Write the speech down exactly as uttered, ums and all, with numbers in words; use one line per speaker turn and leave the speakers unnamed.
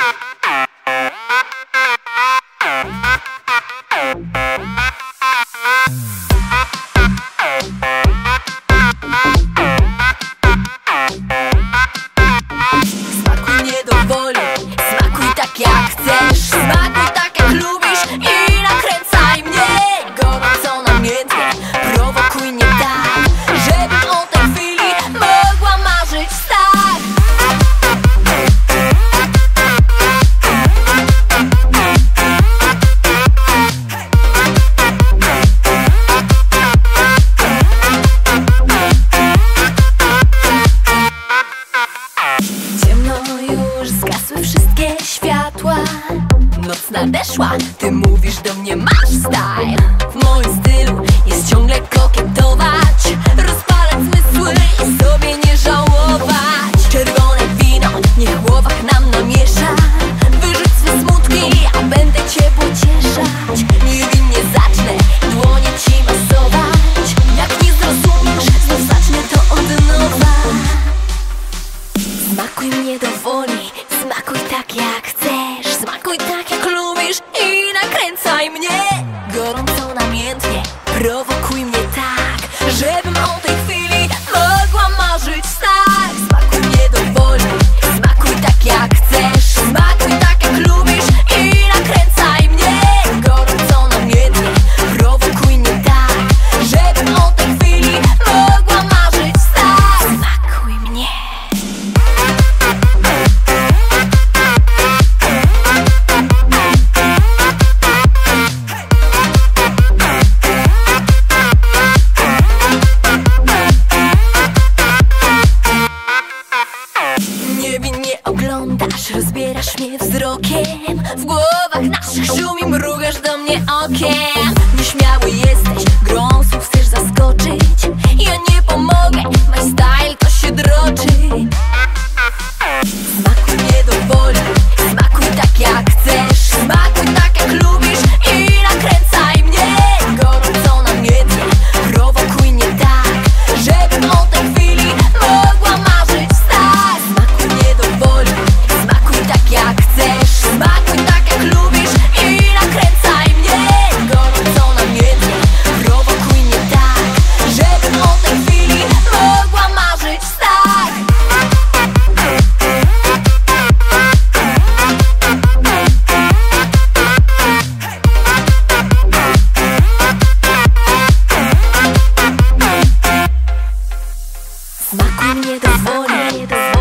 Smakuj mnie do woli, smakuj tak jak chcesz, smakuj tak jak lubisz i nakręcaj mnie. Gorąco, namiętnie, prowokuj mnie tak, żebym o tej chwili mogła marzyć tak. Ciemno już, zgasły wszystkie światła, noc nadeszła, ty mówisz do mnie masz style. W moim stylu jest ciągle kokietować, rozpalać zmysły i sobie nie żałować. Czerwone wino niech w głowach nam namiesza, wyrzuć swe smutki, a będę cię pocieszać. Niewinnie zacznę dłonie ci masować, jak nie zrozumiesz, znów zacznę to od nowa. Smakuj mnie do woli, smakuj tak jak chcesz, smakuj tak jak lubisz i nakręcaj mnie. Gorąco, namiętnie, prowokuj mnie tak, żebym o tej chwili mogła marzyć tak. Smakuj mnie do woli, smakuj tak jak chcesz, smakuj tak jak lubisz i nakręcaj mnie. Gorąco, namiętnie, prowokuj mnie tak, żebym o tej chwili mogła marzyć tak. Smakuj mnie. Niewinnie oglądasz, rozbierasz mnie wzrokiem, w głowach naszych szumi, mrugasz do mnie okiem. Nieśmiały jesteś, grą słów chcesz zaskoczyć, ja nie pomogę, my style to się droczy. Smakuj mnie do woli, smakuj tak jak chcesz, smakuj tak jak lubisz i nakręcaj mnie. Gorąco, namiętnie, prowokuj mnie tak, żebym o tej chwili mogła marzyć tak. Smakuj mnie do woli, smakuj tak jak chcesz, smakuj tak jak lubisz i nakręcaj mnie. Gorąco, namiętnie, prowokuj mnie tak, żebym o tej chwili mogła marzyć tak. Smakuj mnie do woli.